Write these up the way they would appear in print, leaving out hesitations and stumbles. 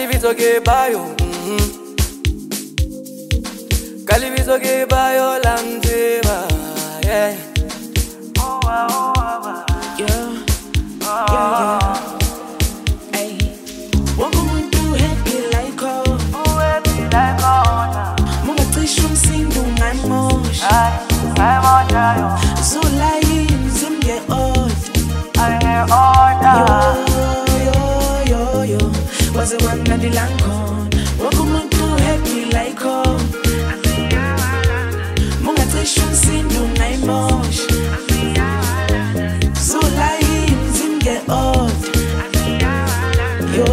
Kalivizo ke bayo, Kalivizo ke bayo lamtema, yeah. Ay, wokumuntu happy like oh, mungacisha umsindo ungamosha, zulayi mzimge odd, yo, waze wangandi lankon. Wokumuntu happy like oh, mungacisha umsindo ungamosha, zulayi mzimge odd. Yo,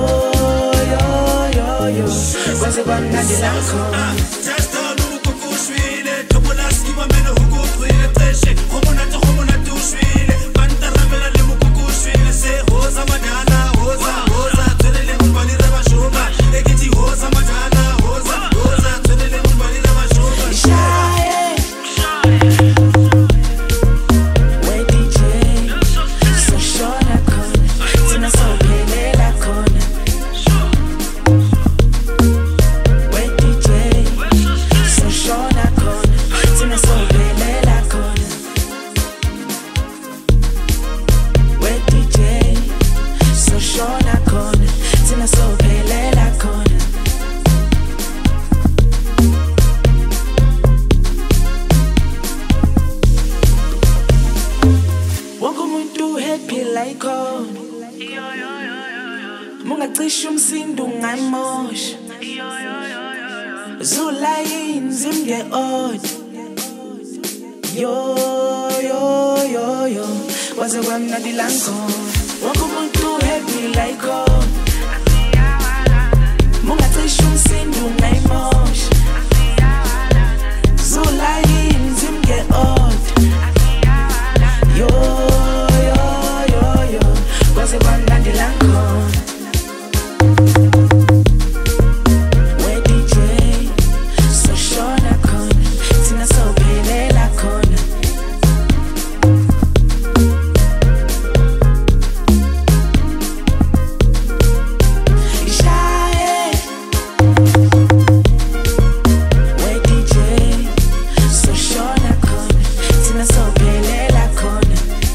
waze wangandi lankon. Just a little cuckoo sweet, Topolaski, my men who go to the treasure, Homona to sweet, Pantaramela, Limu cuckoo sweet, say, Hosa Madana, Hosa, to the little body of a shoma, Ekiti Hosa Madana, Hosa, to the little body of a shoma. Shy, where DJ, so short I con, Tina so pele la con. Where DJ, so short I con, Tina so pele la con. Where DJ, so short I con, Tina so pele la con. Wokumuntu happy like oh, mungacisha umsindo ungamosha, zulayi mzimge odd. Yo, waze wamnandi lankon. Wokumuntu happy like oh, mungacisha umsindo ungamosha, zulayi mzimge odd. Yo, waze wamnandi lankon. Where DJ, so short I con, Tina so pele la con. Shy, where DJ, so short I con, Tina so pele la con.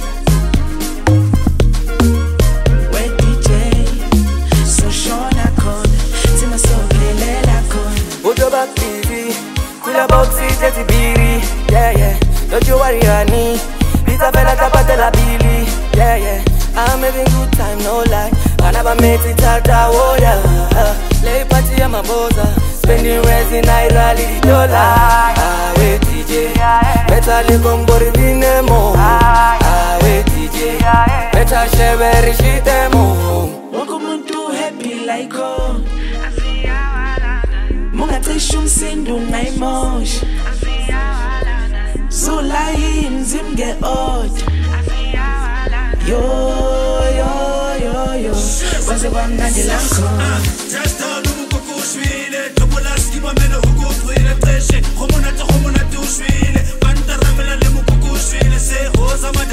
Where DJ, so short I con, Tina so pele la con. Utoba TV, kula boxi jeti biri, yeah. Don't you worry, honey. Pizza fella tapate la bili, yeah. I'm having good time, no lie. I never made it out the water. Lay party on my boza, spending resin, I rally the dollar. Wait DJ, better live on body vinemo. Wait DJ, better share very shit demo. Wokumuntu happy like oh, mungacisha umsindo ungamosha, zulayi mzimge odd. Yo, waze wamnandi lankon. Just a little cuckoo sweet, Topolaski, my men who go to the treasure, Homona to sweet, Pantaramela, Limu cuckoo sweet, say, Hosa Madana.